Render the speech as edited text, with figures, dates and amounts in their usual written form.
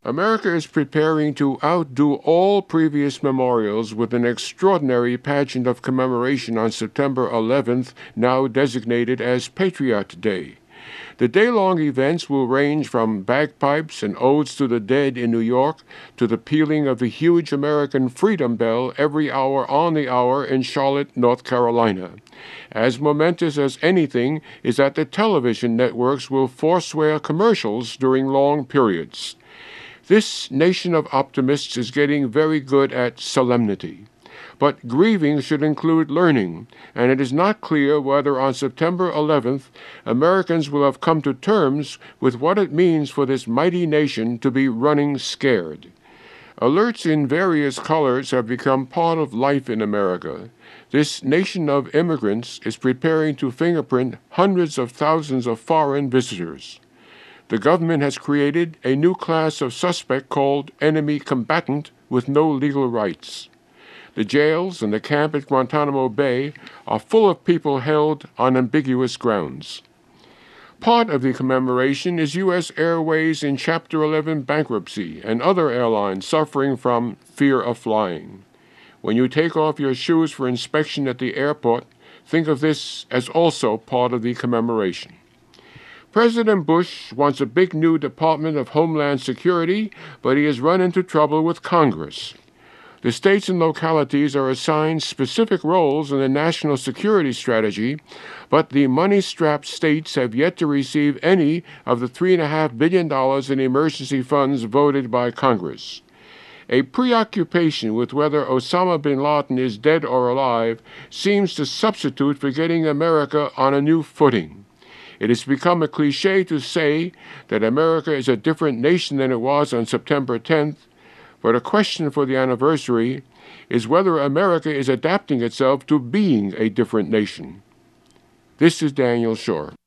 America is preparing to outdo all previous memorials with an extraordinary pageant of commemoration on September 11th, now designated as Patriot Day. The day-long events will range from bagpipes and odes to the dead in New York to the pealing of the huge American Freedom Bell every hour on the hour in Charlotte, North Carolina. As momentous as anything is that the television networks will forswear commercials during long periods. This nation of optimists is getting very good at solemnity. But grieving should include learning, and it is not clear whether on September 11th Americans will have come to terms with what it means for this mighty nation to be running scared. Alerts in various colors have become part of life in America. This nation of immigrants is preparing to fingerprint hundreds of thousands of foreign visitors. The government has created a new class of suspect called enemy combatant with no legal rights. The jails and the camp at Guantanamo Bay are full of people held on ambiguous grounds. Part of the commemoration is U.S. Airways in Chapter 11 bankruptcy and other airlines suffering from fear of flying. When you take off your shoes for inspection at the airport, think of this as also part of the commemoration. President Bush wants a big new Department of Homeland Security, but he has run into trouble with Congress. The states and localities are assigned specific roles in the national security strategy, but the money-strapped states have yet to receive any of the $3.5 billion in emergency funds voted by Congress. A preoccupation with whether Osama bin Laden is dead or alive seems to substitute for getting America on a new footing. It has become a cliché to say that America is a different nation than it was on September 10th, but a question for the anniversary is whether America is adapting itself to being a different nation. This is Daniel Schorr.